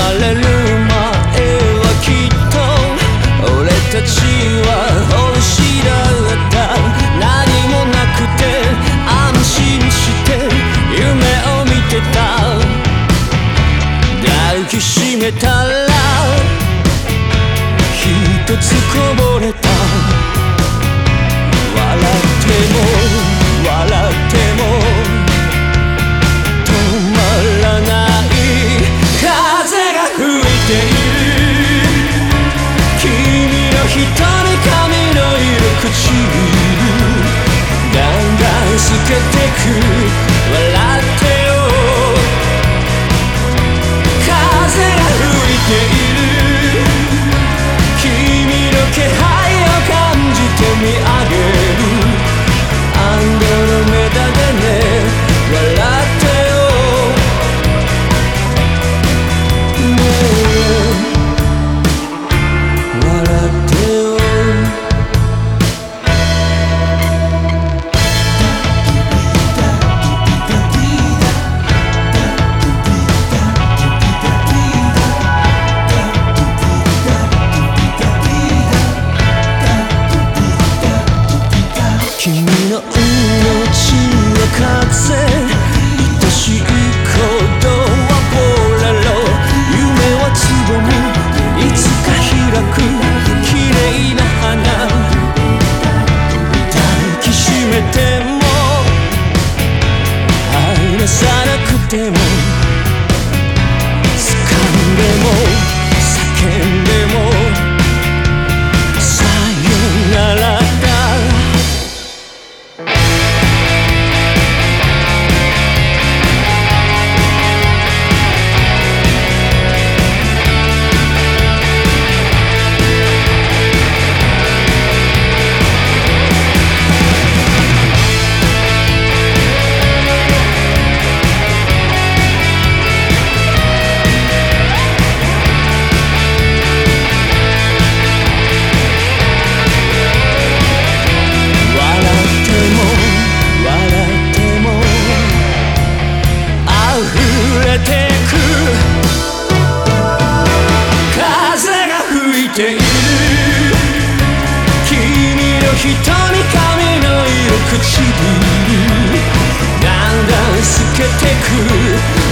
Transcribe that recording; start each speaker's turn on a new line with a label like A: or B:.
A: まれる前はきっと俺たちは星だった。何もなくて安心して夢を見てた。抱きしめたら一つこぼれた。笑っても笑っても止まらない風が吹いている。君の瞳髪の色唇だんだん透けてく。笑ってよ風が吹いている。君の気配を感じて見上げる。アンドロメダでね笑ってよねえ笑ってよ。君の命は風、愛しいことはボレロ。夢はつぼみ、いつか開く綺麗な花。抱きしめても離さなくても掴んでも叫んでもさよならだ。君の瞳髪の色唇だんだん透けてく。